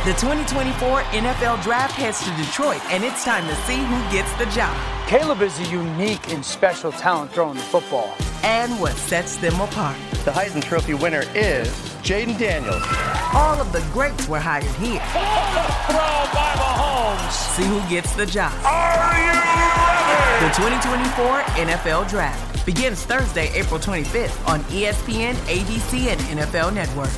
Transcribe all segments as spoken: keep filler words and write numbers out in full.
The twenty twenty-four N F L Draft heads to Detroit, and it's time to see who gets the job. Caleb is a unique and special talent throwing the football. And what sets them apart. The Heisman Trophy winner is Jaden Daniels. All of the greats were hired here. Throw by Mahomes. See who gets the job. Are you ready? The twenty twenty-four N F L Draft begins Thursday, April twenty-fifth on E S P N, A B C, and N F L Network.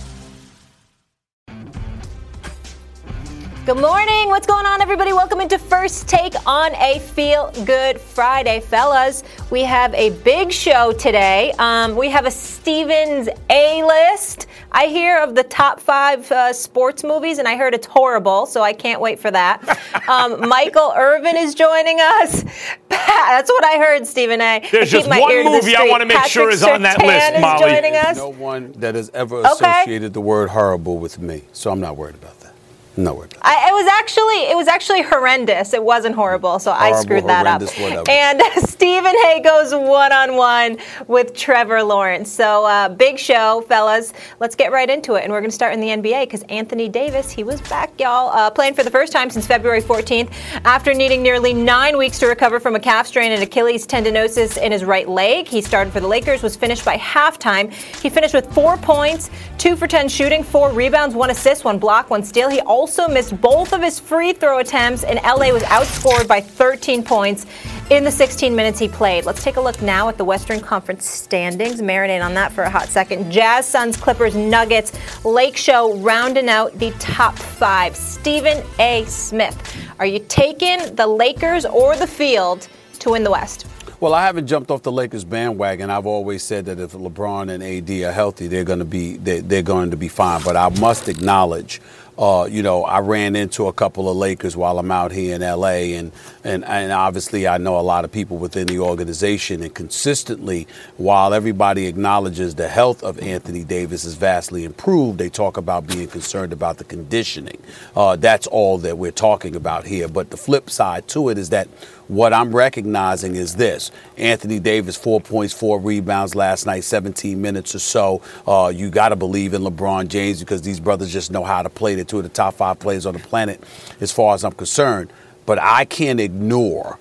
Good morning. What's going on, everybody? Welcome into First Take on a Feel Good Friday, fellas. We have a big show today. Um, we have a Stevens A-list. I hear of the top five uh, sports movies, and I heard it's horrible, so I can't wait for that. Um, Michael Irvin is joining us. That's what I heard, Stephen A. There's I just one movie I want to make Patrick sure is on that Surtain list, is Molly. joining us. No one that has ever Okay. associated the word horrible with me, so I'm not worried about that. No worries. I, it was actually it was actually horrendous. It wasn't horrible, so Horrible, I screwed that up. whatever. And Stephen A goes one on one with Trevor Lawrence. So uh, big show, fellas. Let's get right into it, and we're going to start in the N B A because Anthony Davis, he was back, y'all, uh, playing for the first time since February fourteenth after needing nearly nine weeks to recover from a calf strain and Achilles tendinosis in his right leg. He started for the Lakers, was finished by halftime. He finished with four points, two for ten shooting, four rebounds, one assist, one block, one steal. He also also missed both of his free throw attempts, and L A was outscored by thirteen points in the sixteen minutes he played. Let's take a look now at the Western Conference standings. Marinate on that for a hot second. Jazz, Suns, Clippers, Nuggets, Lake Show rounding out the top five. Stephen A. Smith, are you taking the Lakers or the field to win the West? Well, I haven't jumped off the Lakers bandwagon. I've always said that if LeBron and A D are healthy, they're going to be they're, they're going to be fine. But I must acknowledge, uh, you know, I ran into a couple of Lakers while I'm out here in L A, and and and obviously I know a lot of people within the organization, and consistently, while everybody acknowledges the health of Anthony Davis is vastly improved, they talk about being concerned about the conditioning. Uh, that's all that we're talking about here. But the flip side to it is that what I'm recognizing is this. Anthony Davis, four points, four rebounds last night, seventeen minutes or so. Uh, you got to believe in LeBron James because these brothers just know how to play. They're two of the top five players on the planet as far as I'm concerned. But I can't ignore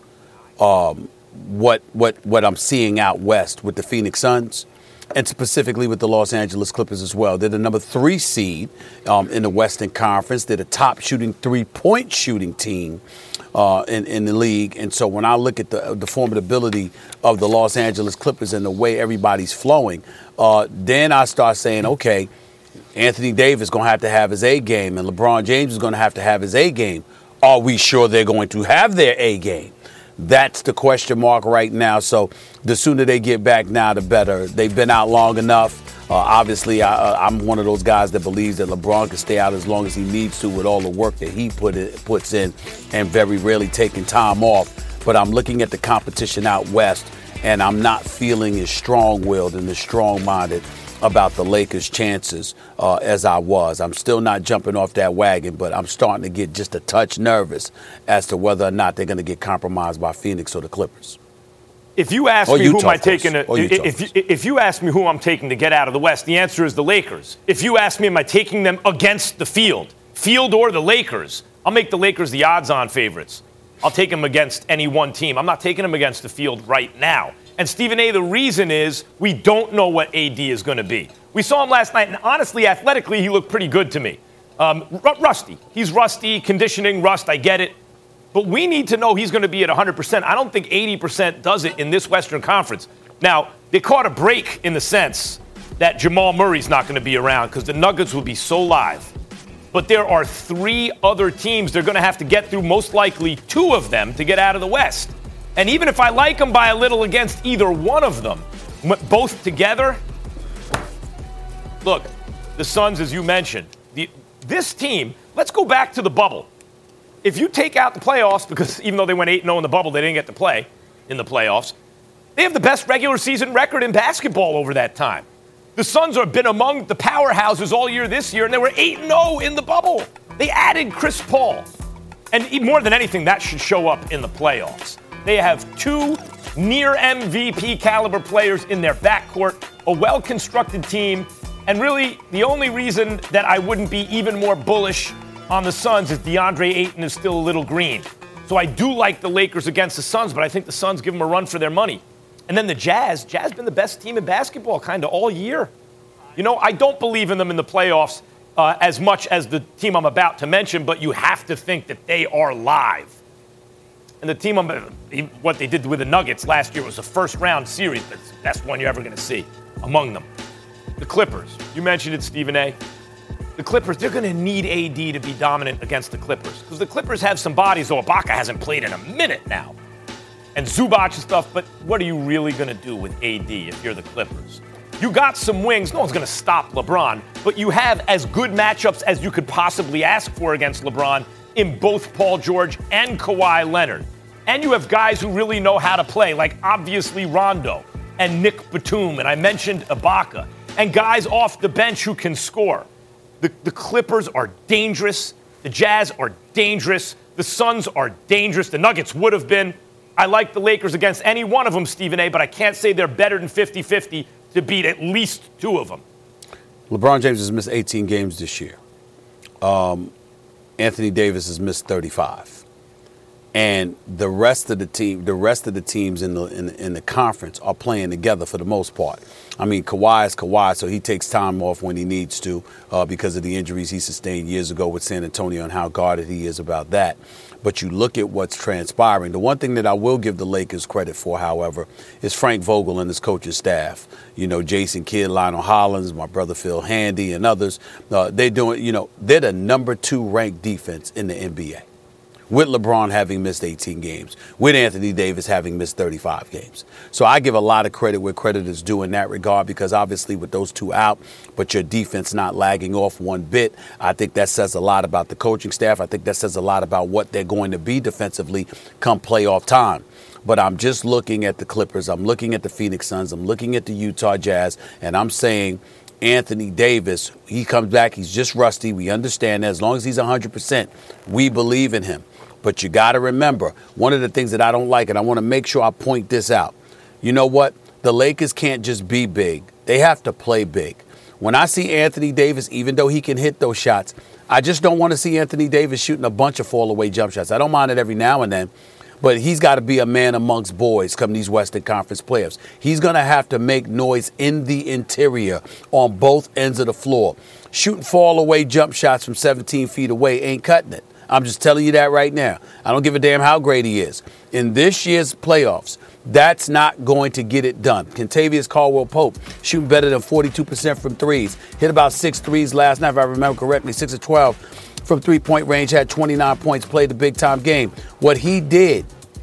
um, what what what I'm seeing out west with the Phoenix Suns, and specifically with the Los Angeles Clippers as well. They're the number three seed um, in the Western Conference. They're the top shooting three-point shooting team uh, in, in the league. And so when I look at the, the formidability of the Los Angeles Clippers and the way everybody's flowing, uh, then I start saying, okay, Anthony Davis is going to have to have his A game, and LeBron James is going to have to have his A game. Are we sure they're going to have their A game? That's the question mark right now. So the sooner they get back now, the better. They've been out long enough. Uh, obviously, I, I'm one of those guys that believes that LeBron can stay out as long as he needs to with all the work that he put it, puts in and very rarely taking time off. But I'm looking at the competition out west, and I'm not feeling as strong-willed and as strong-minded about the Lakers' chances uh, as I was. I'm still not jumping off that wagon, but I'm starting to get just a touch nervous as to whether or not they're going to get compromised by Phoenix or the Clippers. If you ask Or me who Utah, am I of course. taking, to, Or Utah, if, if, if you ask me who I'm taking to get out of the West, the answer is the Lakers. If you ask me, am I taking them against the field, field or the Lakers, I'll make the Lakers the odds-on favorites. I'll take them against any one team. I'm not taking them against the field right now. And Stephen A., the reason is we don't know what A D is going to be. We saw him last night, and honestly, athletically, he looked pretty good to me. Um, r- rusty. He's rusty, conditioning, rust, I get it. But we need to know he's going to be at one hundred percent. I don't think eighty percent does it in this Western Conference. Now, they caught a break in the sense that Jamal Murray's not going to be around because the Nuggets will be so live. But there are three other teams they're going to have to get through, most likely two of them, to get out of the West. And even if I like them by a little against either one of them, both together, look, the Suns, as you mentioned, the, this team, let's go back to the bubble. If you take out the playoffs, because even though they went eight and oh in the bubble, they didn't get to play in the playoffs, they have the best regular season record in basketball over that time. The Suns have been among the powerhouses all year this year, and they were eight and oh in the bubble. They added Chris Paul. And more than anything, that should show up in the playoffs. They have two near M V P caliber players in their backcourt, a well-constructed team, and really the only reason that I wouldn't be even more bullish on the Suns is DeAndre Ayton is still a little green. So I do like the Lakers against the Suns, but I think the Suns give them a run for their money. And then the Jazz. Jazz been the best team in basketball kind of all year. You know, I don't believe in them in the playoffs uh, as much as the team I'm about to mention, but you have to think that they are live. And the team, I'm, what they did with the Nuggets last year was a first-round series. That's the best one you're ever going to see among them. The Clippers. You mentioned it, Stephen A. The Clippers, they're going to need A D to be dominant against the Clippers. Because the Clippers have some bodies, though Ibaka hasn't played in a minute now. And Zubac and stuff, but what are you really going to do with A D if you're the Clippers? You got some wings. No one's going to stop LeBron. But you have as good matchups as you could possibly ask for against LeBron in both Paul George and Kawhi Leonard. And you have guys who really know how to play, like obviously Rondo and Nick Batum. And I mentioned Ibaka. And guys off the bench who can score. The, the Clippers are dangerous. The Jazz are dangerous. The Suns are dangerous. The Nuggets would have been. I like the Lakers against any one of them, Stephen A., but I can't say they're better than fifty-fifty to beat at least two of them. LeBron James has missed eighteen games this year. Um, Anthony Davis has missed thirty-five. And the rest of the team, the rest of the teams in the in, in the conference are playing together for the most part. I mean, Kawhi is Kawhi, so he takes time off when he needs to uh, because of the injuries he sustained years ago with San Antonio and how guarded he is about that. But you look at what's transpiring. The one thing that I will give the Lakers credit for, however, is Frank Vogel and his coaching staff. You know, Jason Kidd, Lionel Hollins, my brother Phil Handy, and others. Uh, they're doing, you know, they're the number two ranked defense in the N B A. With LeBron having missed eighteen games, with Anthony Davis having missed thirty-five games. So I give a lot of credit where credit is due in that regard, because obviously with those two out, but your defense not lagging off one bit, I think that says a lot about the coaching staff. I think that says a lot about what they're going to be defensively come playoff time. But I'm just looking at the Clippers. I'm looking at the Phoenix Suns. I'm looking at the Utah Jazz, and I'm saying Anthony Davis, he comes back. He's just rusty. We understand that. As long as he's one hundred percent, we believe in him. But you got to remember, one of the things that I don't like, and I want to make sure I point this out. You know what? The Lakers can't just be big. They have to play big. When I see Anthony Davis, even though he can hit those shots, I just don't want to see Anthony Davis shooting a bunch of fall-away jump shots. I don't mind it every now and then, but he's got to be a man amongst boys come these Western Conference playoffs. He's going to have to make noise in the interior on both ends of the floor. Shooting fall-away jump shots from seventeen feet away ain't cutting it. I'm just telling you that right now. I don't give a damn how great he is. In this year's playoffs, that's not going to get it done. Kentavious Caldwell-Pope shooting better than forty-two percent from threes. Hit about six threes last night, if I remember correctly, six of twelve from three-point range, had twenty-nine points, played the big-time game. What he did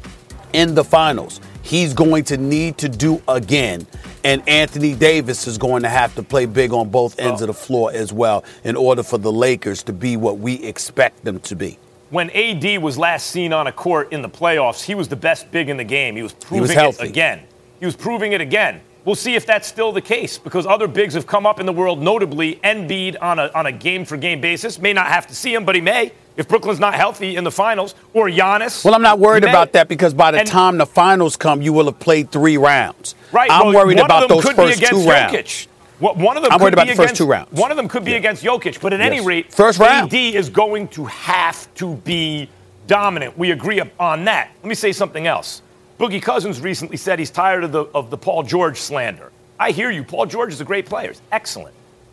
in the finals, he's going to need to do again. And Anthony Davis is going to have to play big on both ends oh. of the floor as well in order for the Lakers to be what we expect them to be. When A D was last seen on a court in the playoffs, he was the best big in the game. He was proving he was it again. He was proving it again. We'll see if that's still the case, because other bigs have come up in the world, notably Embiid on a, on a game-for-game basis. May not have to see him, but he may. If Brooklyn's not healthy in the finals, or Giannis. Well, I'm not worried about that, because by the and, time the finals come, you will have played three rounds. Right. I'm well, worried about those first two Jokic. rounds. One of them I'm could worried about be the first against, two rounds. One of them could be yeah. against Jokic, but at yes. any rate, first round. A D is going to have to be dominant. We agree on that. Let me say something else. Boogie Cousins recently said he's tired of the of the Paul George slander. I hear you. Paul George is a great player. He's excellent.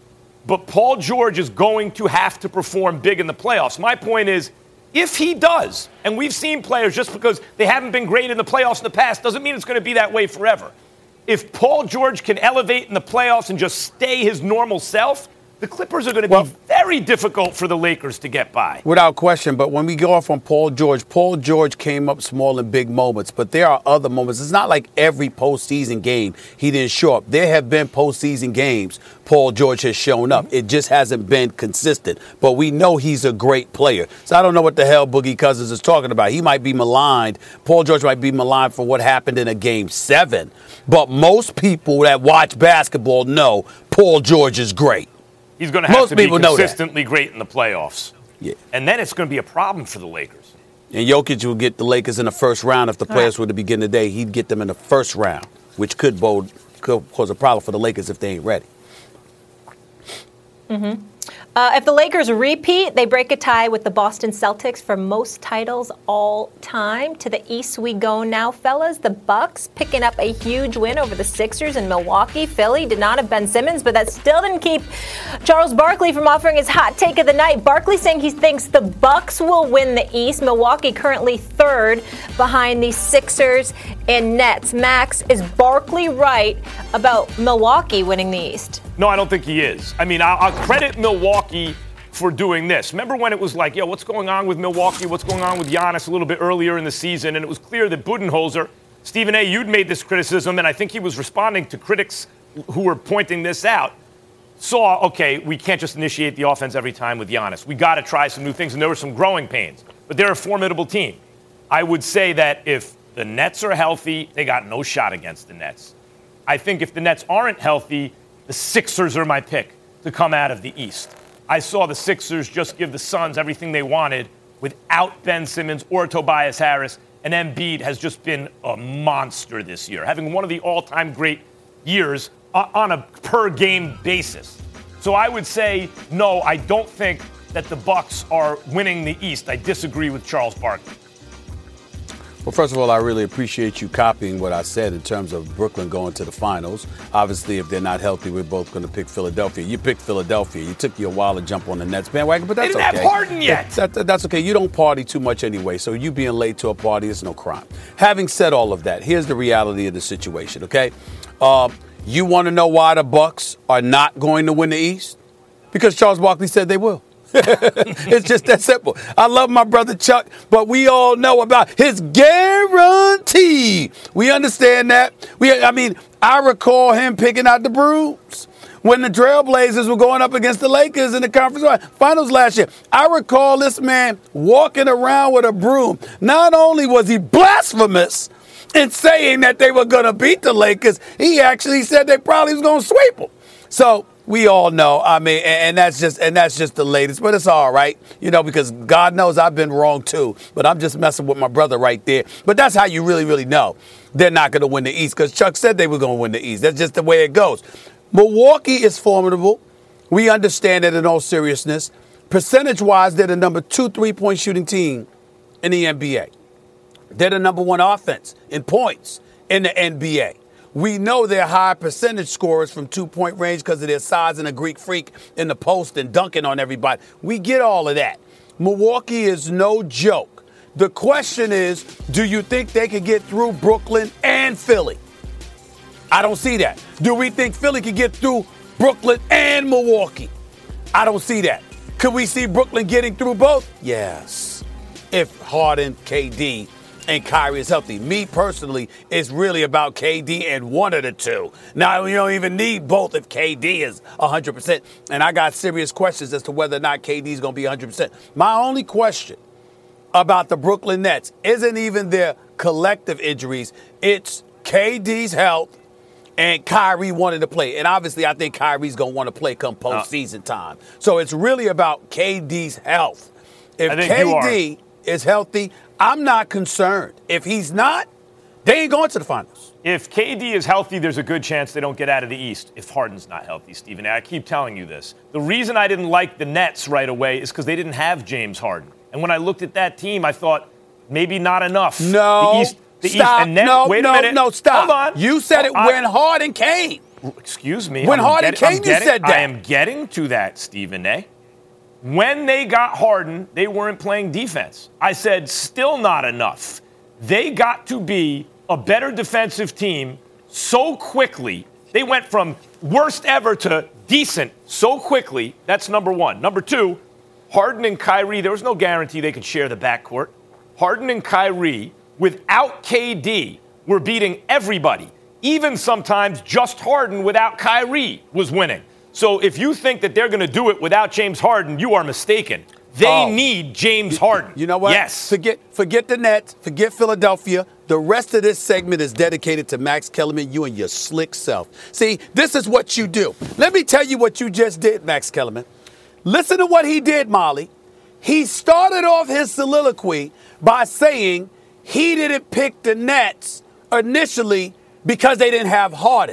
But Paul George is going to have to perform big in the playoffs. My point is, if he does, and we've seen players, just because they haven't been great in the playoffs in the past doesn't mean it's going to be that way forever. If Paul George can elevate in the playoffs and just stay his normal self, the Clippers are going to well, be very difficult for the Lakers to get by. Without question, but when we go off on Paul George, Paul George came up small in big moments, but there are other moments. It's not like every postseason game he didn't show up. There have been postseason games Paul George has shown up. It just hasn't been consistent, but we know he's a great player. So I don't know what the hell Boogie Cousins is talking about. He might be maligned. Paul George might be maligned for what happened in a game seven, but most people that watch basketball know Paul George is great. He's going to have Most to be consistently great in the playoffs. Yeah. And then it's going to be a problem for the Lakers. And Jokic will get the Lakers in the first round. If the players were to begin today, he'd get them in the first round, which could bode could cause a problem for the Lakers if they ain't ready. Mm-hmm. Uh, if the Lakers repeat, they break a tie with the Boston Celtics for most titles all time. To the East we go now, fellas. The Bucks picking up a huge win over the Sixers in Milwaukee. Philly did not have Ben Simmons, but that still didn't keep Charles Barkley from offering his hot take of the night. Barkley saying he thinks the Bucks will win the East. Milwaukee currently third behind the Sixers and Nets. Max, is Barkley right about Milwaukee winning the East? No, I don't think he is. I mean, I'll, I'll credit Milwaukee for doing this. Remember when it was like, yo, what's going on with Milwaukee? What's going on with Giannis a little bit earlier in the season? And it was clear that Budenholzer, Stephen A., you'd made this criticism, and I think he was responding to critics who were pointing this out, saw, okay, we can't just initiate the offense every time with Giannis. We got to try some new things, and there were some growing pains. But they're a formidable team. I would say that if the Nets are healthy, they got no shot against the Nets. I think if the Nets aren't healthy, the Sixers are my pick to come out of the East. I saw the Sixers just give the Suns everything they wanted without Ben Simmons or Tobias Harris, and Embiid has just been a monster this year, having one of the all-time great years on a per-game basis. So I would say, no, I don't think that the Bucks are winning the East. I disagree with Charles Barkley. Well, first of all, I really appreciate you copying what I said in terms of Brooklyn going to the finals. Obviously, if they're not healthy, we're both going to pick Philadelphia. You picked Philadelphia. You took you a while to jump on the Nets bandwagon, but that's okay. They didn't have Harden yet. That, that, that's okay. You don't party too much anyway, so you being late to a party is no crime. Having said all of that, here's the reality of the situation, okay? Uh, you want to know why the Bucks are not going to win the East? Because Charles Barkley said they will. It's just that simple. I love my brother Chuck, but we all know about his guarantee. We understand that. We, I mean, I recall him picking out the brooms when the Trailblazers were going up against the Lakers in the conference finals last year. I recall this man walking around with a broom. Not only was he blasphemous in saying that they were going to beat the Lakers, he actually said they probably was going to sweep them. So we all know, I mean, and that's just and that's just the latest, but it's all right, you know, because God knows I've been wrong too, but I'm just messing with my brother right there. But that's how you really, really know they're not going to win the East, because Chuck said they were going to win the East. That's just the way it goes. Milwaukee is formidable. We understand that in all seriousness. Percentage-wise, they're the number two three-point shooting team in the N B A. They're the number one offense in points in the N B A. We know they're high percentage scorers from two-point range because of their size and a Greek freak in the post and dunking on everybody. We get all of that. Milwaukee is no joke. The question is, do you think they could get through Brooklyn and Philly? I don't see that. Do we think Philly could get through Brooklyn and Milwaukee? I don't see that. Could we see Brooklyn getting through both? Yes. If Harden, K D, and Kyrie is healthy. Me personally, it's really about K D and one of the two. Now, you don't even need both if K D is one hundred percent. And I got serious questions as to whether or not K D is going to be one hundred percent. My only question about the Brooklyn Nets isn't even their collective injuries. It's K D's health and Kyrie wanting to play. And obviously, I think Kyrie's going to want to play come postseason time. So it's really about K D's health. If K D is healthy, I'm not concerned. If he's not, they ain't going to the finals. If K D is healthy, there's a good chance they don't get out of the East. If Harden's not healthy, Stephen, I keep telling you this. The reason I didn't like the Nets right away is because they didn't have James Harden. And when I looked at that team, I thought maybe not enough. No, the East, the stop. East, and then, no, wait no, a minute. no, stop. Hold on. You said it I, when Harden came. Excuse me. When I'm Harden get, came, I'm you getting, said that. I am getting to that, Stephen A. When they got Harden, they weren't playing defense. I said, still not enough. They got to be a better defensive team so quickly. They went from worst ever to decent so quickly. That's number one. Number two, Harden and Kyrie, there was no guarantee they could share the backcourt. Harden and Kyrie, without K D, were beating everybody. Even sometimes just Harden without Kyrie was winning. So if you think that they're going to do it without James Harden, you are mistaken. They oh. need James Harden. You know what? Yes. Forget, forget the Nets. Forget Philadelphia. The rest of this segment is dedicated to Max Kellerman, you and your slick self. See, this is what you do. Let me tell you what you just did, Max Kellerman. Listen to what he did, Molly. He started off his soliloquy by saying he didn't pick the Nets initially because they didn't have Harden.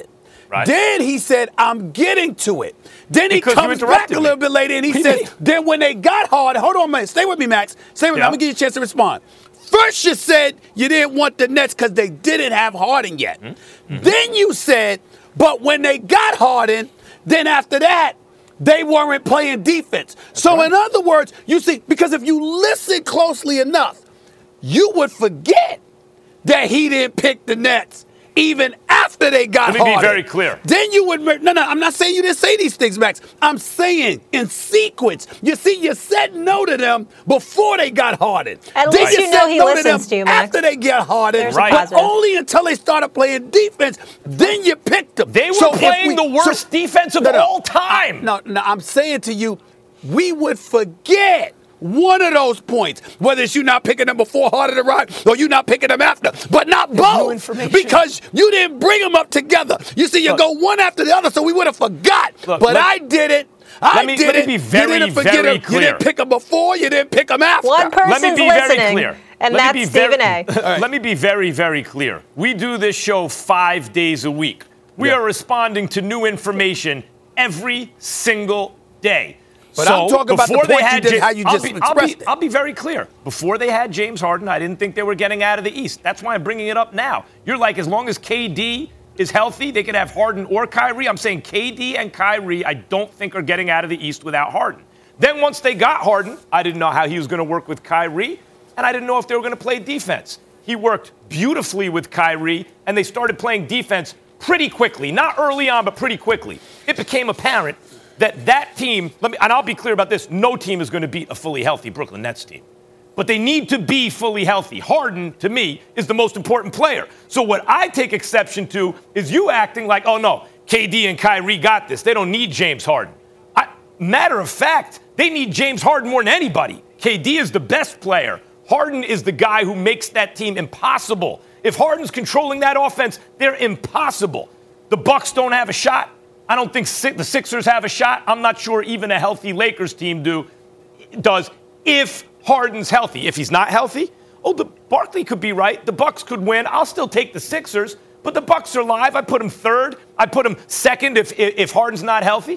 Right. Then he said, I'm getting to it. Then Because he you comes interrupted back a me. little bit later and he What do you says, mean? then when they got hard, hold on, man. Stay with me, Max. Stay with me. Yeah. I'm going to give you a chance to respond. First, you said you didn't want the Nets because they didn't have Harden yet. Mm-hmm. Then you said, but when they got Harden, then after that, they weren't playing defense. That's so right. In other words, you see, because if you listen closely enough, you would forget that he didn't pick the Nets even after they got Let me Harden. be very clear. Then you would, no, no, I'm not saying you didn't say these things, Max. I'm saying in sequence. You see, you said no to them before they got Harden. At then least you you know said he no listens to, to you, them Max. after they get Harden. There's a Right. But positive. only until they started playing defense, then you picked them. They were So if playing we- the worst so- defense of No, no, all time. I- no, no, I'm saying to you, we would forget one of those points, whether it's you not picking them before Harden arrived or you not picking them after, but not both, information. because you didn't bring them up together. You see, you Look. go one after the other, so we would have forgot. Look, but let- I did it. I let me- did let me it. be very, you didn't forget very them. clear. You didn't pick them before. You didn't pick them after. One person's Let me be listening, very clear. and Let me that's be very- Stephen A. Let me be very, very clear. We do this show five days a week. We Yeah. are responding to new information every single day. But so I'm talking about the before they point you had did- Ja- how you I'll just be, I'll expressed be, it. I'll be very clear. Before they had James Harden, I didn't think they were getting out of the East. That's why I'm bringing it up now. You're like, as long as K D is healthy, they could have Harden or Kyrie. I'm saying K D and Kyrie, I don't think are getting out of the East without Harden. Then once they got Harden, I didn't know how he was going to work with Kyrie, and I didn't know if they were going to play defense. He worked beautifully with Kyrie, and they started playing defense pretty quickly. Not early on, but pretty quickly. It became apparent that that team, let me, and I'll be clear about this, no team is going to beat a fully healthy Brooklyn Nets team. But they need to be fully healthy. Harden, to me, is the most important player. So what I take exception to is you acting like, oh, no, K D and Kyrie got this. They don't need James Harden. I, matter of fact, they need James Harden more than anybody. K D is the best player. Harden is the guy who makes that team impossible. If Harden's controlling that offense, they're impossible. The Bucks don't have a shot. I don't think the Sixers have a shot. I'm not sure even a healthy Lakers team do does if Harden's healthy. If he's not healthy, oh, the Barkley could be right. The Bucks could win. I'll still take the Sixers, but the Bucks are live. I put them third. I put them second if if Harden's not healthy.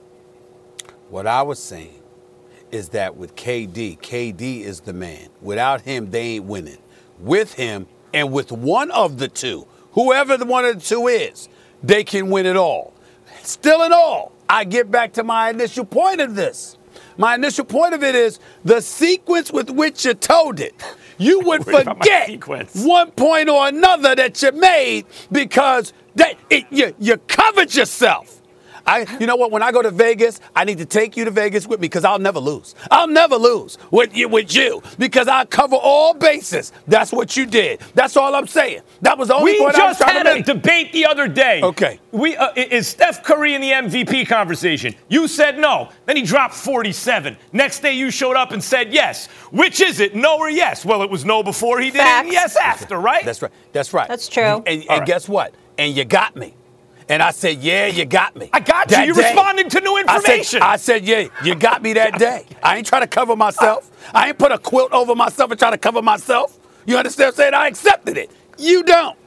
What I was saying is that with K D, K D is the man. Without him, they ain't winning. With him and with one of the two, whoever the one of the two is, they can win it all. Still in all, I get back to my initial point of this. My initial point of it is the sequence with which you told it. You would Worried about my forget sequence. one point or another that you made because that it, you, you covered yourself. I, you know what? When I go to Vegas, I need to take you to Vegas with me because I'll never lose. I'll never lose with you, with you because I cover all bases. That's what you did. That's all I'm saying. That was the only We point I was just trying had to a make. debate the other day. Okay. We uh, is Steph Curry in the M V P conversation? You said no. Then he dropped forty-seven. Next day you showed up and said yes. Which is it? No or yes? Well, it was no before he did Facts. it and yes after, right? That's right. That's right. That's true. And, and All right. guess what? And you got me. And I said, yeah, you got me. I got you. That You're day. responding to new information. I said, I said, yeah, you got me that day. I ain't trying to cover myself. I ain't put a quilt over myself and try to cover myself. You understand what I'm saying? I accepted it. You don't.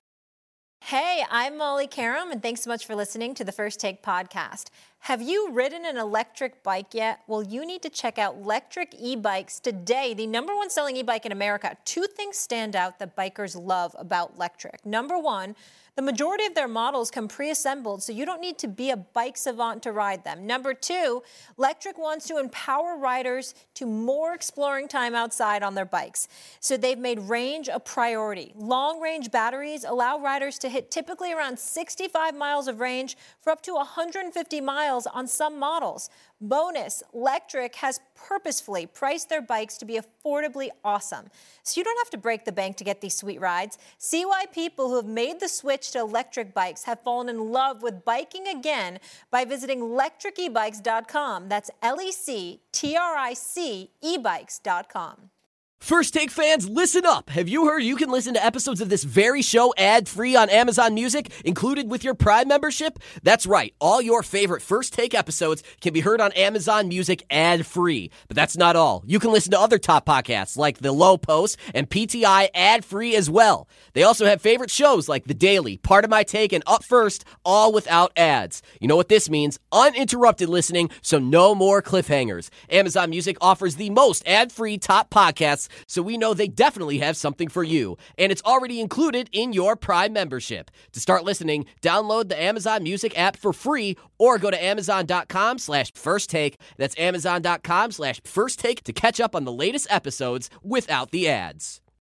Hey, I'm Molly Karam, and thanks so much for listening to the First Take podcast. Have you ridden an electric bike yet? Well, you need to check out Lectric E-Bikes today, the number one selling e-bike in America. Two things stand out that bikers love about Lectric. Number one, the majority of their models come pre-assembled, so you don't need to be a bike savant to ride them. Number two, Lectric wants to empower riders to more exploring time outside on their bikes. So they've made range a priority. Long-range batteries allow riders to hit typically around sixty-five miles of range for up to one hundred fifty miles on some models. Bonus, Lectric has purposefully priced their bikes to be affordably awesome. So you don't have to break the bank to get these sweet rides. See why people who have made the switch to electric bikes have fallen in love with biking again by visiting lectric e bikes dot com. That's L E C T R I C e bikes dot com. First Take fans, listen up. Have you heard you can listen to episodes of this very show ad-free on Amazon Music, included with your Prime membership? That's right. All your favorite First Take episodes can be heard on Amazon Music ad-free. But that's not all. You can listen to other top podcasts like The Low Post and P T I ad-free as well. They also have favorite shows like The Daily, Part of My Take, and Up First, all without ads. You know what this means? Uninterrupted listening, so no more cliffhangers. Amazon Music offers the most ad-free top podcasts, so we know they definitely have something for you. And it's already included in your Prime membership. To start listening, download the Amazon Music app for free or go to amazon.com slash first take. That's amazon.com slash first take to catch up on the latest episodes without the ads.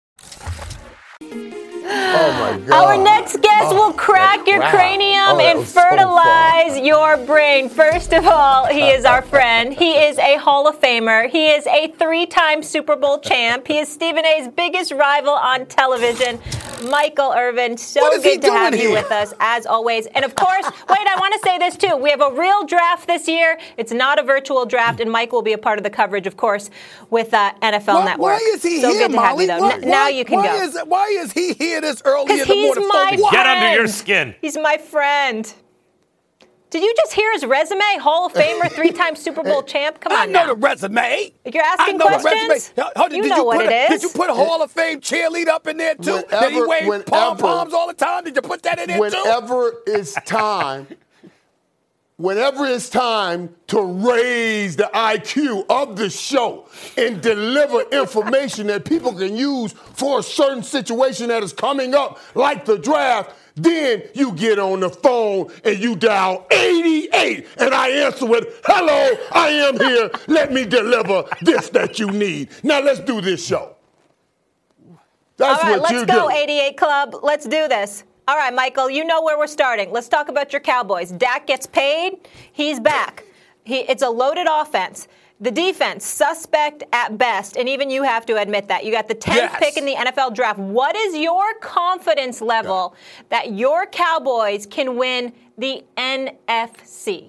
Oh my God. Our next guest Oh, will crack your wow. cranium Oh, that and was so fertilize fun. your brain. First of all, he is our friend. He is a Hall of Famer. He is a three-time Super Bowl champ. He is Stephen A's biggest rival on television. Michael Irvin, so What is he good to have doing you here? with us, as always. And of course, wait, I want to say this too. We have a real draft this year. It's not a virtual draft, and Mike will be a part of the coverage, of course, with uh, N F L Why, Network. why is he so here, good to have Molly? you, though. Why, N- now why- you can why go. Is, why is he here this early in Because the he's morning? my For what? Get under your friend. skin. He's my friend. Did you just hear his resume? Hall of Famer, three-time Super Bowl champ? Come on I know now. the resume. You're asking I know the questions? resume. How- how- You did know what put it a, is. Did you put a Hall of Fame cheerleader up in there too? did he Whenever- wave pom whenever- poms all the time? Did you put that in there too? Whenever it's time, whenever it's time to raise the I Q of the show and deliver information that people can use for a certain situation that is coming up, like the draft, then you get on the phone and you dial eighty-eight, and I answer with, hello, I am here. Let me deliver this that you need. Now let's do this show. That's All right, what let's you go, do. eighty-eight Club. Let's do this. All right, Michael, you know where we're starting. Let's talk about your Cowboys. Dak gets paid. He's back. He, it's a loaded offense. The defense, suspect at best, and even you have to admit that. You got the tenth Yes. pick in the N F L draft. What is your confidence level that your Cowboys can win the N F C?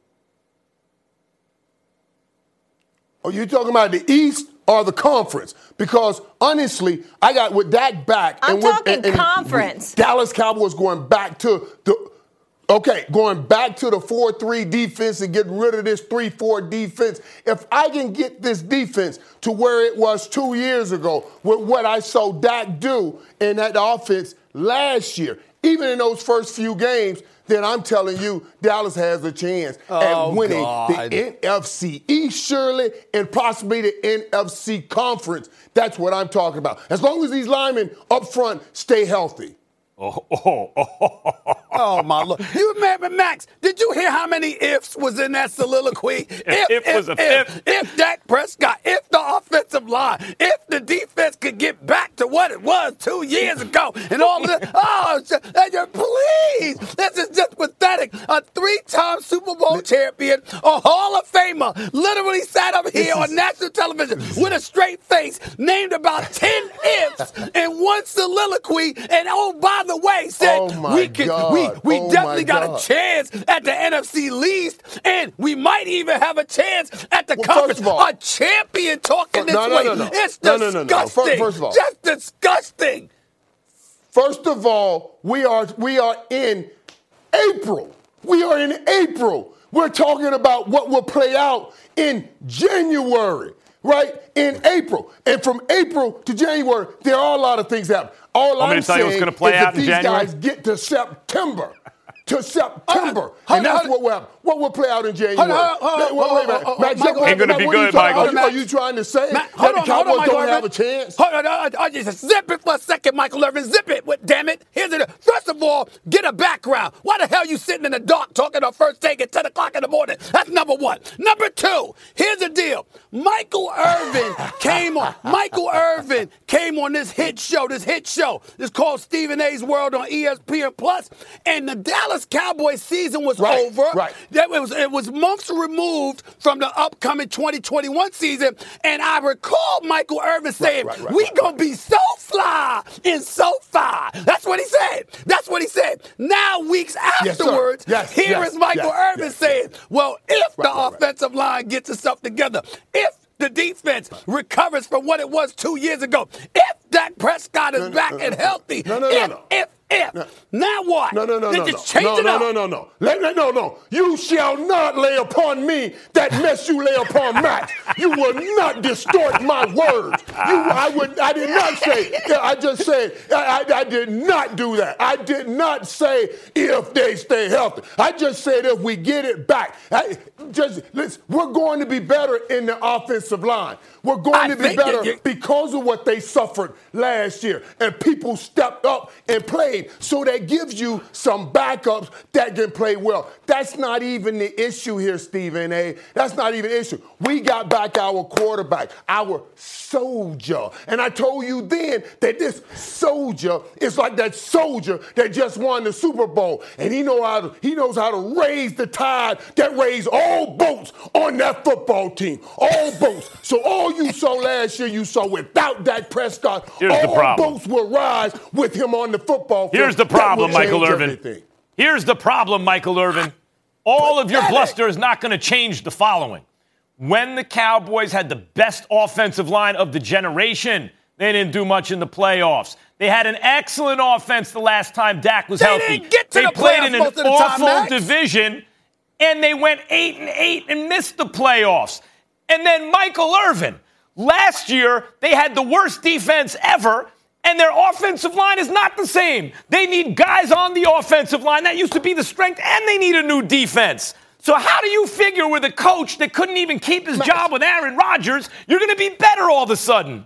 Are you talking about the East or the conference? Because honestly, I got with Dak back. I'm and with, talking and- and conference. Dallas Cowboys going back to the okay, going back to the four three defense and getting rid of this three four defense. If I can get this defense to where it was two years ago with what I saw Dak do in that offense last year, even in those first few games, then I'm telling you, Dallas has a chance Oh, at winning God. the N F C East, surely, and possibly the N F C Conference. That's what I'm talking about. As long as these linemen up front stay healthy. Oh, oh, oh, oh, oh. Oh, my Lord. You remember, Max, did you hear how many ifs was in that soliloquy? If, if was a if, fifth. if Dak Prescott, if the offensive line, if the defense could get back to what it was two years ago and all of this. Oh, it's just- and you- please. This is just pathetic. A three-time Super Bowl champion, a Hall of Famer, literally sat up here on national television with a straight face, named about ten ifs in one soliloquy, and oh, by the way, said Oh, my we can God. we we Oh, definitely my got God. a chance at the N F C least, and we might even have a chance at the Well, conference. first of all- a champion talking Oh, this no, no, way. no, no. It's No, disgusting. no, no, no. First- first of all- Just disgusting. First of all, we are we are in April. We are in April. We're talking about what will play out in January, right? In April. And from April to January, there are a lot of things happening. All Want me I'm to tell you saying what's gonna play is out that in these January? guys get to September. To September. Hold on, and that's hold on. what will happen. What will play out in January? Hold on, hold on, Now, hold on, wait, wait a minute. hold on, Max, Michael. what- Ain't gonna be what are you good, trying- Michael. Are you, are you trying to say Matt, that hold the on, hold on, Cowboys Michael don't Irvin. have a chance? Hold on, I, I just zip it for a second, Michael Irvin. Zip it. What, damn it. Here's it. First of all, get a background. Why the hell you sitting in the dark talking on First Take at ten o'clock in the morning? That's number one. Number two, here's the deal. Michael Irvin came on. Michael Irvin came on this hit show. This hit show. It's called Stephen A's World on E S P N Plus. And the Dallas Cowboys season was Right, over. right. That was it was months removed from the upcoming twenty twenty-one season, and I recall Michael Irvin saying, right, right, "We right, gonna be so fly and so far." That's what he said. That's what he said. Now, weeks Yes, sir. afterwards, Yes, here yes, is Michael yes, Irvin yes, saying, "Well, if Right, the right, right. offensive line gets itself together, if the defense recovers from what it was two years ago. If Dak Prescott is No, no, back no, and no. healthy, No, no, no, if, no. if, if, No. now what? No, no, no, Then no, just no. change no, it no, up. no, no, no. Let, let, no, no. You shall not lay upon me that mess you lay upon Max. You will not distort my words. You, I would. I did not say. I just said. I, I, I did not do that. I did not say if they stay healthy. I just said if we get it back. I, just listen. We're going to be better in the offensive line. We're going I to be think better that you- because of what they suffered last year, and people stepped up and played. So that gives you some backups that can play well. That's not even the issue here, Stephen A. That's not even the issue. We got back our quarterback, our soldier. And I told you then that this soldier is like that soldier that just won the Super Bowl. And he know how to, he knows how to raise the tide that raised all boats on that football team. All boats. So all you saw last year, you saw without Dak Prescott, Here's the all problem. boats will rise with him on the football field. Here's the That will problem, Michael change Irvin. everything. Here's the problem, Michael Irvin. All of your Pathetic. bluster is not going to change the following. When the Cowboys had the best offensive line of the generation, they didn't do much in the playoffs. They had an excellent offense the last time Dak was They healthy. didn't get to they the played playoffs in an most of the time, awful Max. division, and they went eight and eight and missed the playoffs. And then Michael Irvin. Last year, they had the worst defense ever, and their offensive line is not the same. They need guys on the offensive line. That used to be the strength, and they need a new defense. So how do you figure with a coach that couldn't even keep his job with Aaron Rodgers, you're going to be better all of a sudden?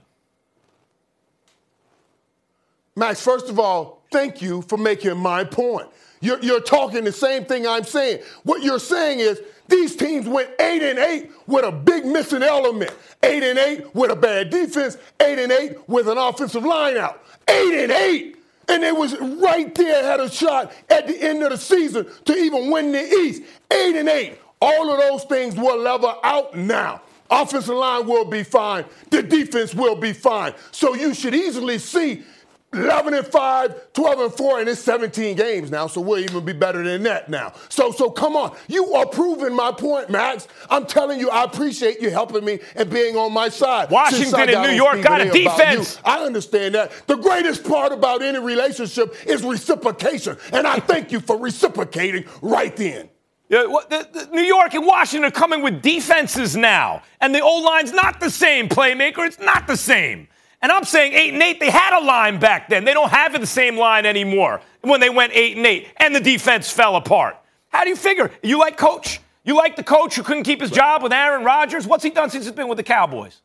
Max, first of all, thank you for making my point. You're, you're talking the same thing I'm saying. What you're saying is these teams went eight and eight with a big missing element. Eight and eight with a bad defense. Eight and eight with an offensive line out. Eight and eight. And they was right there, had a shot at the end of the season to even win the East. Eight and eight. All of those things will level out now. Offensive line will be fine. The defense will be fine. So you should easily see eleven and five, twelve and four, and it's seventeen games now, so we'll even be better than that now. So, so come on. You are proving my point, Max. I'm telling you, I appreciate you helping me and being on my side. Washington Since I and got New on York Stephen got a A. about defense. you, I understand that. The greatest part about any relationship is reciprocation, and I thank you for reciprocating right then. Yeah, what- the, the New York and Washington are coming with defenses now, and the O-line's not the same, playmaker. It's not the same. And I'm saying eight and eight, they had a line back then. They don't have the same line anymore when they went eight and eight, and the defense fell apart. How do you figure? You like coach? You like the coach who couldn't keep his job with Aaron Rodgers? What's he done since he's been with the Cowboys?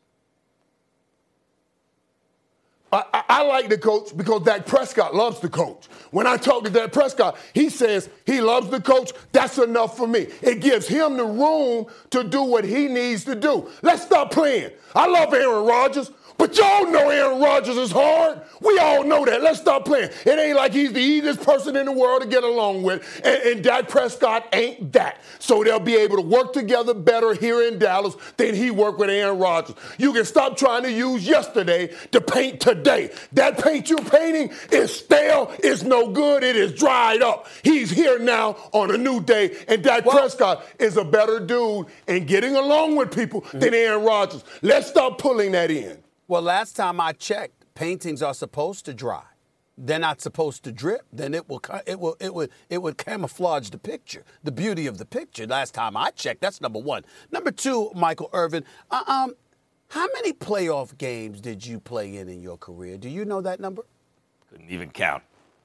I, I, I like the coach because Dak Prescott loves the coach. When I talk to Dak Prescott, he says he loves the coach. That's enough for me. It gives him the room to do what he needs to do. Let's stop playing. I love Aaron Rodgers. But y'all know Aaron Rodgers is hard. We all know that. Let's stop playing. It ain't like he's the easiest person in the world to get along with. And, and Dak Prescott ain't that. So they'll be able to work together better here in Dallas than he worked with Aaron Rodgers. You can stop trying to use yesterday to paint today. That paint you're painting is stale. It's no good. It is dried up. He's here now on a new day. And Dak well, Prescott is a better dude in getting along with people mm-hmm. than Aaron Rodgers. Let's stop pulling that in. Well, last time I checked, paintings are supposed to dry. They're not supposed to drip. Then it will it will it would it would camouflage the picture, the beauty of the picture. Last time I checked, that's number one. Number two, Michael Irvin, uh, um, how many playoff games did you play in in your career? Do you know that number? Couldn't even count.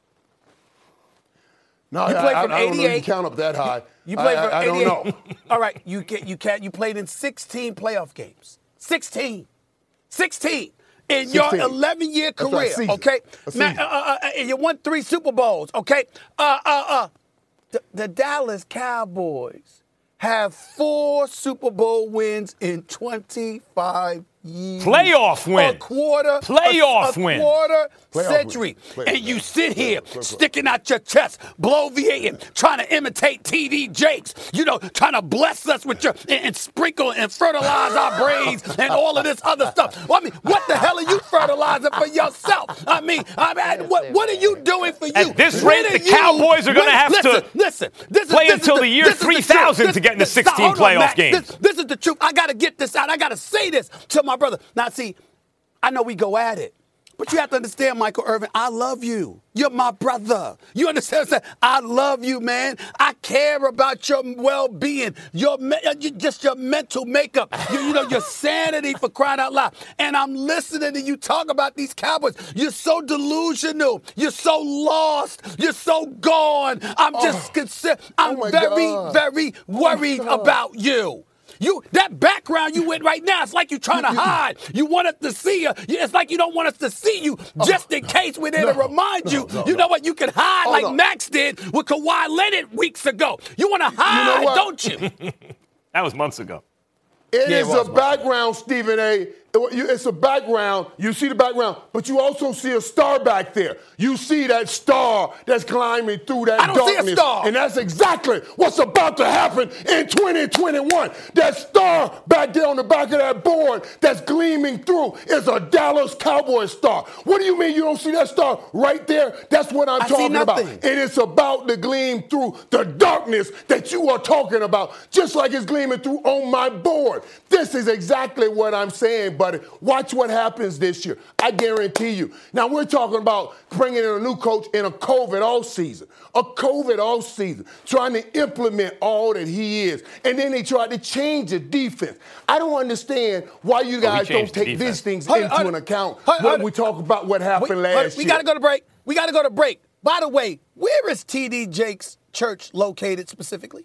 No, you I, played I, from I don't know if eighty-eight. you count up that high. You played I, from I, I don't eighty-eight. know. All right, you get you can you played in sixteen playoff games. sixteen. sixteen in your eleven-year career, That's okay? Man, uh, uh, uh, and you won three Super Bowls, okay? Uh, uh, uh. The, the Dallas Cowboys have four Super Bowl wins in twenty-five Playoff win. A quarter. Playoff a, a win. quarter Playoff century. win. Playoff and you win. sit here sticking out your chest, bloviating, trying to imitate T D Jakes, you know, trying to bless us with your, and, and sprinkle and fertilize our brains and all of this other stuff. Well, I mean, what the hell are you fertilizing for yourself? I mean, I mean what, what are you doing for you? At this When rate, are the you- Cowboys are going to when- have listen, to listen, this is, play this is until the, the year this is the three thousand truth. to get in the This- sixteen hold on, playoff Max. games. This, this is the truth. I got to get this out. I got to say this to my brother. Now, see, I know we go at it. But you have to understand, Michael Irvin, I love you. You're my brother. You understand what I'm saying? I love you, man. I care about your well-being, your me- just your mental makeup, you, you know, your sanity, for crying out loud. And I'm listening to you talk about these Cowboys. You're so delusional. You're so lost. You're so gone. I'm just Oh. concerned. I'm Oh, my very, God. very worried God. about you. You that background you in right now, it's like you're trying to hide. You want us to see you. It's like you don't want us to see you, just in case we're there to No, remind no, you. no, you no. know what? You can hide Hold like on. Max did with Kawhi Leonard weeks ago. You want to hide, what? don't you? That was months ago. It Yeah, it is was, a man. background, Stephen A. It- you- It's a background. You see the background, but you also see a star back there. You see that star that's climbing through that I don't see a darkness. star. And that's exactly what's about to happen in twenty twenty-one. That star back there on the back of that board that's gleaming through is a Dallas Cowboys star. What do you mean you don't see that star right there? That's what I'm I see talking about. nothing. And it's about to gleam through the darkness that you are talking about, just like it's gleaming through on my board. This is exactly what I'm saying, buddy. Watch what happens this year. I guarantee you. Now, we're talking about bringing in a new coach in a COVID off season, a COVID off season, trying to implement all that he is. And then they tried to change the defense. I don't understand why you guys don't changed the take defense. these things Hold it, into hold an it. account Hold it, when hold it. we talk about what happened We, last we year. got to go to break. We got to go to break. By the way, where is T D Jakes' church located specifically?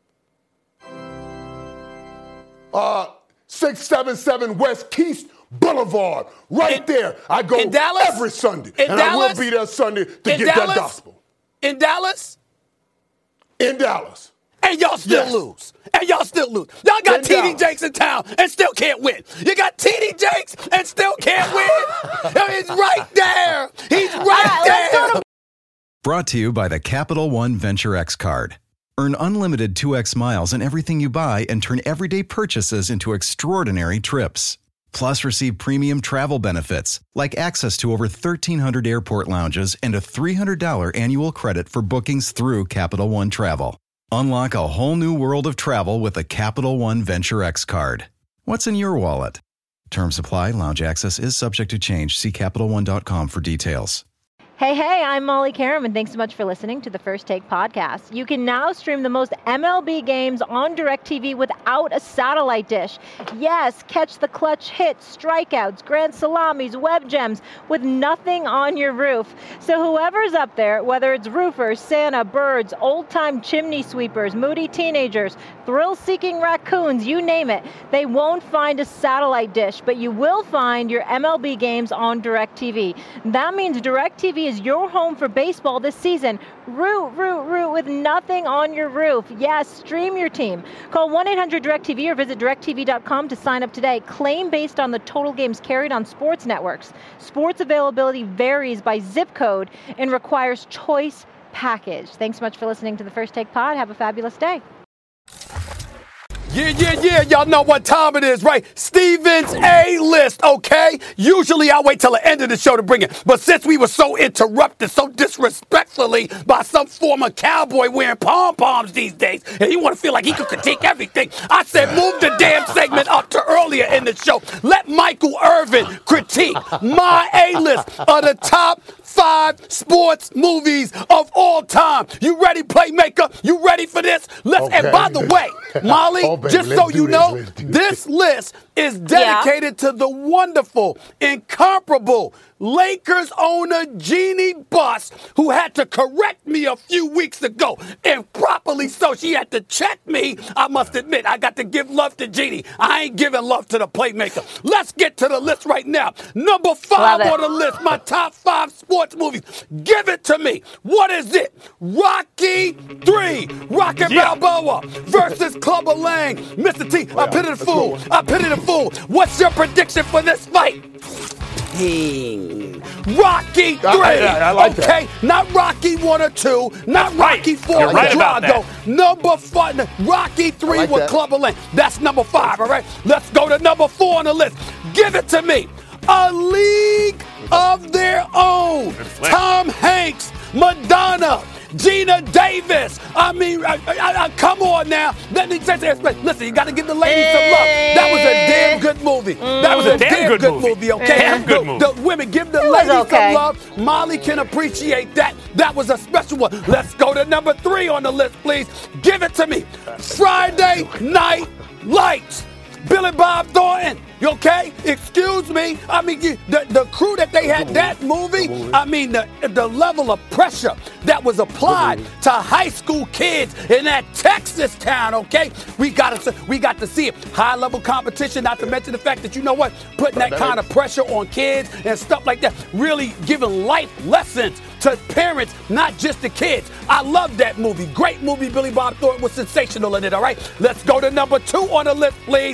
Uh, six seventy-seven West Keith Boulevard, right In- there. I go in Dallas? every Sunday, In and Dallas? I will be there Sunday to In get Dallas? that gospel. In Dallas? In Dallas. And y'all still Yes. lose. And y'all still lose. Y'all got In T D Dallas. Jakes in town and still can't win. You got T D Jakes and still can't win. I mean, he's right there. He's right there. Brought to you by the Capital One Venture X card. Earn unlimited two X miles on everything you buy and turn everyday purchases into extraordinary trips. Plus, receive premium travel benefits like access to over thirteen hundred airport lounges and a three hundred dollars annual credit for bookings through Capital One Travel. Unlock a whole new world of travel with a Capital One Venture X card. What's in your wallet? Terms apply. Lounge access is subject to change. See Capital One dot com for details. Hey, hey, I'm Molly Karam, and thanks so much for listening to the First Take podcast. You can now stream the most M L B games on DirecTV without a satellite dish. Yes, catch the clutch hits, strikeouts, grand salamis, web gems with nothing on your roof. So whoever's up there, whether it's roofers, Santa, birds, old-time chimney sweepers, moody teenagers, thrill-seeking raccoons, you name it, they won't find a satellite dish, but you will find your M L B games on DirecTV. That means DirecTV is your home for baseball this season. Root, root, root with nothing on your roof. Yes, stream your team. Call one eight hundred direct T V or visit direct T V dot com to sign up today. Claim based on the total games carried on sports networks. Sports availability varies by zip code and requires choice package. Thanks so much for listening to the First Take Pod. Have a fabulous day. Yeah, yeah, yeah. Y'all know what time it is, right? Steven's A-list, okay? Usually I wait till the end of the show to bring it. But since we were so interrupted so disrespectfully by some former cowboy wearing pom-poms these days, and he want to feel like he could critique everything, I said move the damn segment up to earlier in the show. Let Michael Irvin critique my A-list of the top five sports movies of all time. You ready, Playmaker? You ready for this? Let's. Okay. And by the way, Molly, Oh, baby, just let's so do you this, know, let's do this list is dedicated to the wonderful, incomparable Lakers owner Jeannie Buss, who had to correct me a few weeks ago, and properly so. She had to check me. I must admit, I got to give love to Jeannie. I ain't giving love to the Playmaker. Let's get to the list right now. Number five on the list, my top five sports movies. Give it to me. What is it? Rocky three, Rocky Yeah. Balboa versus Clubber Lang. King, Mister T, I pity the fool. I pity the fool. What's your prediction for this fight? King. Rocky three. I, I, I like okay, that. not Rocky one or two, not That's right. Rocky four. You're right about that. Number five, Rocky three like with that. Clubber Lang. That's number five. All right, let's go to number four on the list. Give it to me. A League of Their Own. Tom Hanks, Madonna, Gina Davis. I mean, I, I, I, come on now. Let me just listen. You got to give the ladies some love. That was a damn good movie. That was a damn, good, movie. movie okay, Damn good the, movie. The women give the It was ladies okay. some love. Molly can appreciate that. That was a special one. Let's go to number three on the list, please. Give it to me. Friday Night Lights. Billy Bob Thornton, you okay? Excuse me. I mean, you, the, the crew that they had that movie, I mean, the, the level of pressure that was applied to high school kids in that Texas town, okay? We got to we got to see it. High level competition, not to mention the fact that, you know what, putting that kind of pressure on kids and stuff like that, really giving life lessons to parents, not just the kids. I love that movie. Great movie. Billy Bob Thornton was sensational in it, all right? Let's go to number two on the list, please.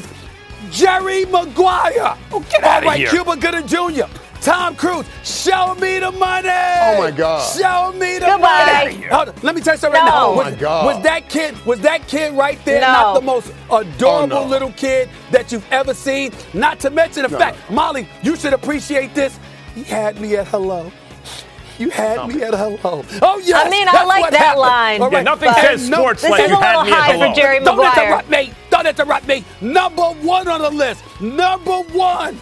Jerry Maguire. Oh, get out All of right, here. Cuba Gooding Junior Tom Cruise. Show me the money. Oh, my God. Show me the Goodbye. money. Hold on, let me tell you something No. right now. Oh, was, my God. Was that kid, was that kid right there No. not the most adorable Oh, no. little kid that you've ever seen? Not to mention the No, fact, no. Molly, you should appreciate this. He had me at hello. You had me at hello. Oh, yes. I mean, I that's like what that happened. line. All Yeah, nothing But- says No, sports This like is you a little had me at high hello. for Jerry Don't Maguire. interrupt me. Don't interrupt me. Number one on the list. Number one.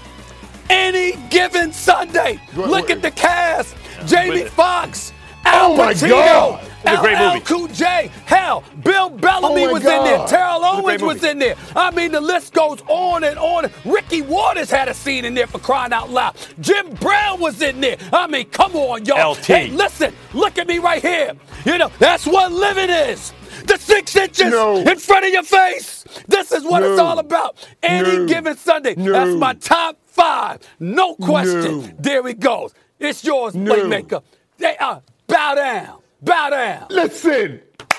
Any given Sunday. Good Look word. at the cast. Jamie with it. Foxx. Al Oh, my Pacino. God. It's a great L L movie. Cool J. Hell, Bill Bellamy Oh, my was in there. God. Terrell a great Owens was movie. in there. I mean, the list goes on and on. Ricky Waters had a scene in there for crying out loud. Jim Brown was in there. I mean, come on, y'all. L T. Hey, listen, look at me right here. You know, that's what living is. The six inches No. in front of your face. This is what it's No. all about. Any No. given Sunday. No. That's my top five. No question. No. There it goes. It's yours, No. Playmaker. They are bow down. Bow down. Listen.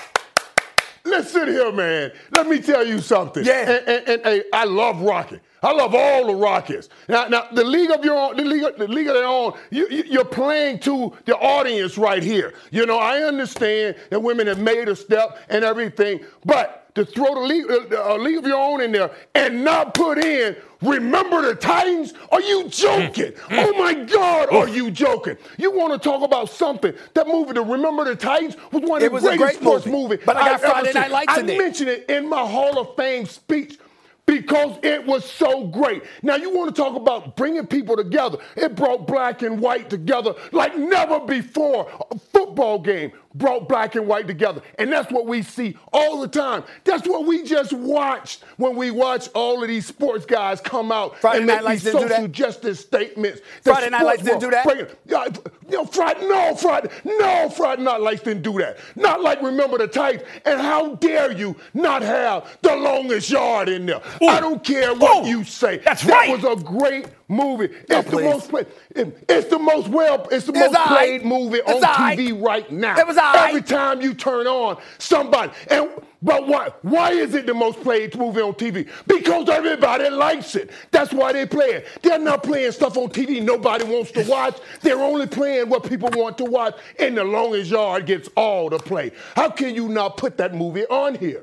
Listen here, man. Let me tell you something. Yeah. And, and, and, hey, I love Rocky. I love all the Rockies. Now, now the league of your own, the league, of, the league of their own. You, you, you're playing to the audience right here. You know, I understand that women have made a step and everything, but to throw the league, uh, uh, league of your own in there and not put in Remember the Titans? Are you joking? Oh my God, are you joking? You want to talk about something? That movie, the Remember the Titans, was one of It the was a greatest great sports movie. movies But I got I've ever Friday seen. Night Lights I in there. mentioned it in my Hall of Fame speech because it was so great. Now, you want to talk about bringing people together. It brought black and white together like never before. A football game brought black and white together. And that's what we see all the time. That's what we just watched when we watch all of these sports guys come out Friday and Night make Lights these didn't do social that? justice statements. The Friday Night Lights sports didn't do that? world bring it- Yeah, you know, Friday, no, Friday, no, Friday Night Lights didn't do that. Not like Remember the Titans. And how dare you not have the longest yard in there? Ooh. I don't care what Ooh. you say. That's that right. was a great movie. No, it's the please. most played. it- It's the most well. It's the It's most all played right. movie It's on all right. T V right now. It was all right. Every time you turn on somebody, and but why? Why is it the most played movie on T V? Because everybody likes it. That's why they play it. They're not playing stuff on T V nobody wants to watch. They're only playing what people want to watch, and the longest yard gets all the play. How can you not put that movie on here?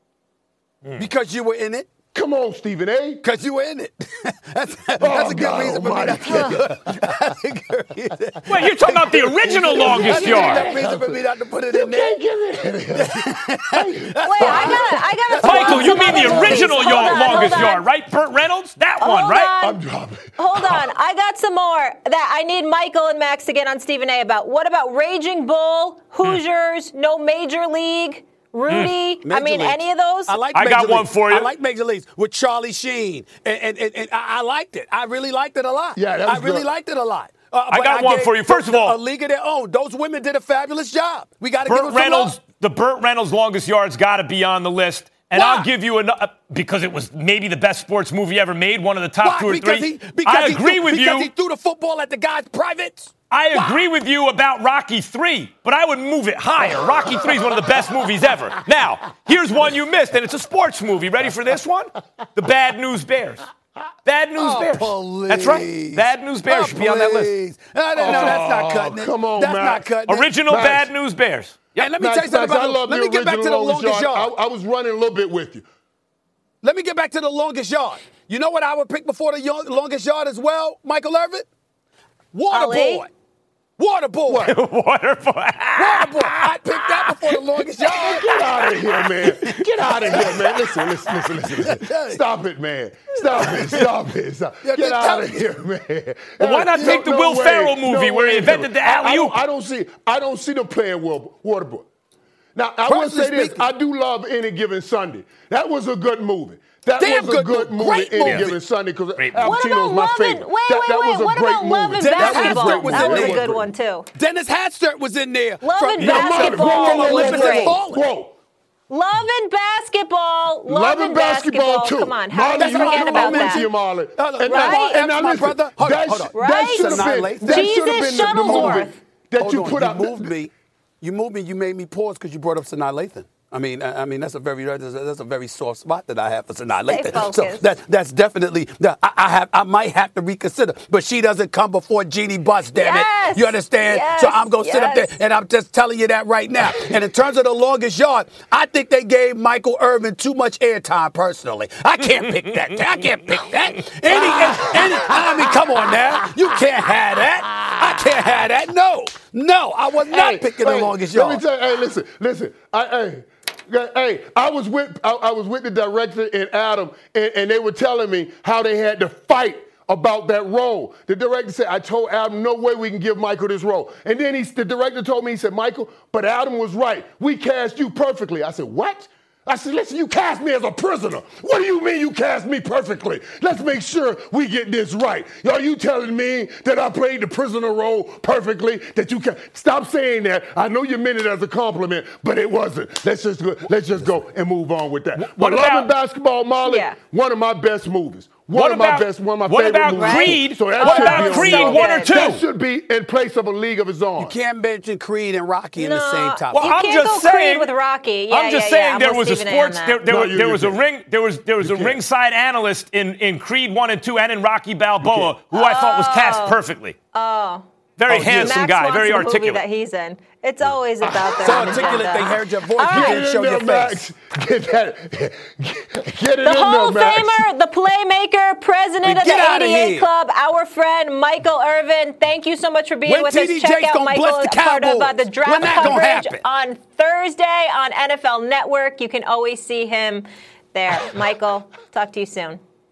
Because you were in it? Come on, Stephen A. Because you were in it. that's that's Oh, a good God reason for me not almighty. to That's a good reason. Wait, you're talking about the original longest That's a yard. good reason for me not to put it You in there. can't give it. Wait, I got, I got. Michael, you mean the original Hold yard, on, longest hold on. yard, right? Burt Reynolds? That Hold one, right? on. I'm dropping. Hold on, I got some more that I need Michael and Max to get on Stephen A. about. What about Raging Bull, Hoosiers, No Major League, Rudy? I Major mean, Leagues. any of those? I like I Major got one Leagues. for you. I like Major Leagues with Charlie Sheen, and, and, and, and I I liked it. I really liked it a lot. Yeah, that I was really good. liked it a lot. Uh, I but got one gave for you. First of all- a league of their own. Those women did a fabulous job. We got to give them Burt some Reynolds, love. the Burt Reynolds longest yard's got to be on the list. And Why? I'll give you another because it was maybe the best sports movie ever made, one of the top Why? two or because three. He, because I he agree threw, with because you. he threw the football at the guy's privates. I agree with you about Rocky three, but I would move it higher. Rocky three is one of the best movies ever. Now, here's one you missed, and it's a sports movie. Ready for this one? The Bad News Bears. Bad News oh, Bears. Please. That's right. Bad News Bears oh, should be on that list. No, no, no, that's not cutting it. Come on, That's Max. not cutting Original it. Bad News Bears. Yeah, let me Max, tell you something Max, about I love Let the me get back to the original longest yard. I, I was running a little bit with you. Let me get back to the longest yard. You know what I would pick before the y- longest yard as well, Michael Irvin? Waterboy. Waterboy. Waterboy. Waterboy. I picked that before the longest yard. Get out of here, man. Get out of here, man. Listen, listen, listen, listen. listen. Stop it, man. Stop it. Stop it. Stop. Get out of here, man. Well, why not take the no, Will no Ferrell way. movie no where he way. invented the I, I, alley-oop? don't, I don't see. I don't see them playing Waterboy. Now, I will Personally say this. speaking- I do love Any Given Sunday. That was a good movie. That Damn was a good good movie. movie, Great Any movie. Given Sunday, because Al Great What movie. Pacino's about my Love favorite. and, wait, that, wait, that wait, was a what great about movie. Love and Dennis Basketball? Hastert was That in was a there. good one, too. Dennis Hastert was in there. Love from, and you know, Basketball from was Olympus great. and Fallen. Whoa. Love and basketball. Love, Love and basketball, too. Come on, how Marlon, did you you forget know about I'm that? into you, Marlon. Uh, And right? now- and now My listen, brother. Hold on, that hold on. sh- Right? That should have been, Jesus that should have been the, the movie Shuttlesworth. that Hold you on, put you out. moved me. You moved me. You made me pause because you brought up Sanaa Lathan. I mean, I, I mean that's a very that's a, that's a very soft spot that I have for Sanaa Stay Lathan. So focused. that that's definitely that I, I have I might have to reconsider. But she doesn't come before Jeannie Buss, damn Yes. it. You understand? Yes. So I'm gonna sit up there Yes. and I'm just telling you that right now. And in terms of the longest yard, I think they gave Michael Irvin too much airtime personally. I can't pick that. I can't pick that. Any, any, I mean, come on now. You can't have that. I can't have that. No. No, I was not Hey, picking hey, the longest let yard. me tell you, hey, listen, listen. I, hey, hey, I was with I, I was with the director and Adam, and, and they were telling me how they had to fight about that role. The director said, I told Adam, no way we can give Michael this role. And then he, the director told me, he said, Michael, but Adam was right. We cast you perfectly. I said, what? I said, listen, you cast me as a prisoner. What do you mean you cast me perfectly? Let's make sure we get this right. Are you telling me that I played the prisoner role perfectly? That you can stop saying that. I know you meant it as a compliment, but it wasn't. Let's just go, let's just go and move on with that. What But Love about- and Basketball, Molly, Yeah. one of my best movies. One What of my about- best, one of my what favorite about movies. Creed? So that What should about be on Creed there. one or two? That should be in place of A League of Its Own. You can't mention Creed and Rocky in the No, same topic. Well, you I'm can't just go saying- Creed with Rocky. Yeah, I'm just yeah, saying yeah. I'm there with was a Stephen A on sports that. there, there, No, was, you- there you was a can't. ring there was there was You a can't. ringside analyst in, in Creed one and two and in Rocky Balboa who I thought was cast perfectly. Oh. Very Oh, handsome Max guy, wants very the movie articulate. that he's in. It's always about their So own articulate agenda. they heard your voice. All You right. didn't show Get your in there, face. Max. Get that. Get it The in Hall there, of Max. Famer, the playmaker, president Wait, of get the outta eighty-eight here. Club, our friend Michael Irvin. Thank you so much for being When with T us. D Check Jakes out gonna Michael bless the as part of uh, Cowboys? the draft When that gonna coverage happen? on Thursday on N F L Network. You can always see him there. Michael, talk to you soon.